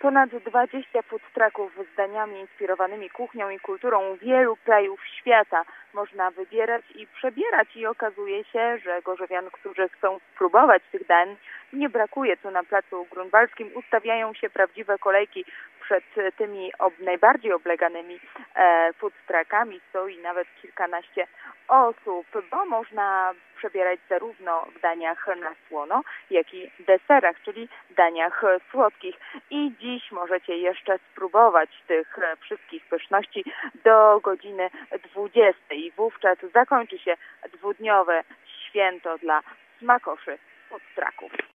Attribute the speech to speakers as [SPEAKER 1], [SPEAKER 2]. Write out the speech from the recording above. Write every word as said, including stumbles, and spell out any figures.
[SPEAKER 1] Ponad dwadzieścia food trucków z daniami inspirowanymi kuchnią i kulturą wielu krajów świata. Można wybierać i przebierać i okazuje się, że gorzowian, którzy chcą spróbować tych dań, nie brakuje. Tu na placu Grunwaldzkim ustawiają się prawdziwe kolejki przed tymi ob, najbardziej obleganymi e, food truckami. Stoi nawet kilkanaście osób, bo można przebierać zarówno w daniach na słono, jak i deserach, czyli daniach słodkich. I dziś możecie jeszcze spróbować tych wszystkich pyszności do godziny dwudziestej. Wówczas zakończy się dwudniowe święto dla smakoszy food trucków.